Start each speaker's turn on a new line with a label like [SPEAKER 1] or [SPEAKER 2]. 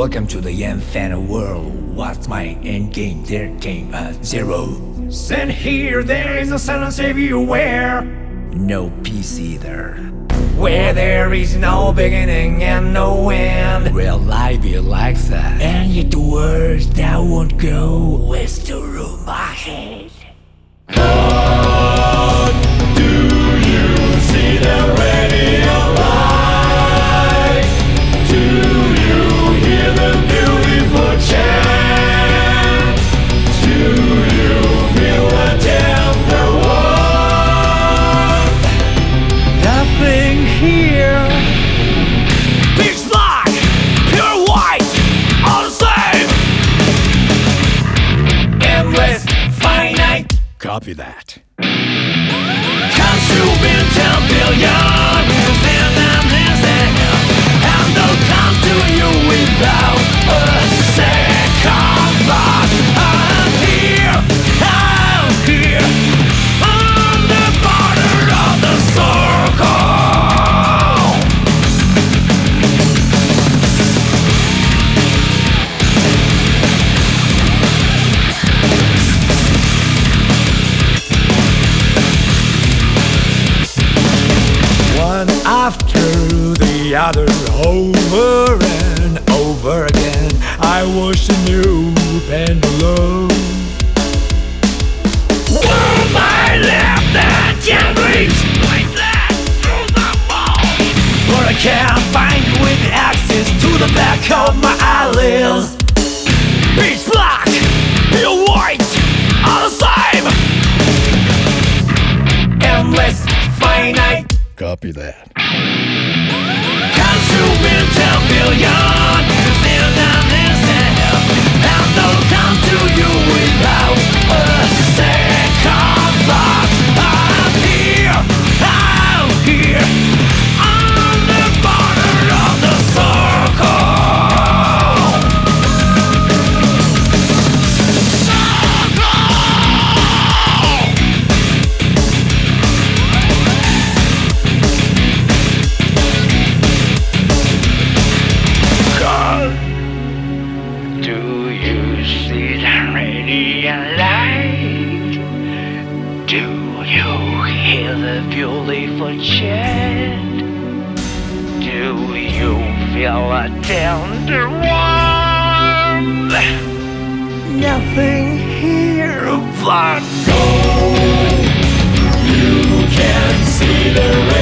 [SPEAKER 1] Welcome to the infinite world. What's my end game? There came a zero. And here there is a silence everywhere. No peace either. Where there is no beginning and no end. Real life be like that. And yet the words that won't go is through my head.
[SPEAKER 2] Do you see the radio light? Do you hear the beautiful chant? Do you feel the tender warmth?
[SPEAKER 1] Nothing here.
[SPEAKER 2] Pitch black, pure white, all the same.
[SPEAKER 1] Endless, finite.
[SPEAKER 2] Copy that. Consuming 10 billion and I'm listening, and they'll come to you without a second thought. I'm here, on the border of the circle.
[SPEAKER 1] One after the other, over and over again, I watched a new pendulum.
[SPEAKER 2] World I left that can't reach like that through the wall.
[SPEAKER 1] But I can't find you with access to the back of my eyelids.
[SPEAKER 2] Pitch black, pure white, all the same.
[SPEAKER 1] Endless, finite.
[SPEAKER 2] Copy that. Consuming 10 billion and I'm listening, and they'll come to you without a second thought. I'm here, on the border of the circle. Do you see the radiant light? Do you hear the beautiful chant? Do you feel a tender warmth?
[SPEAKER 1] Nothing here.
[SPEAKER 2] But go, you can see the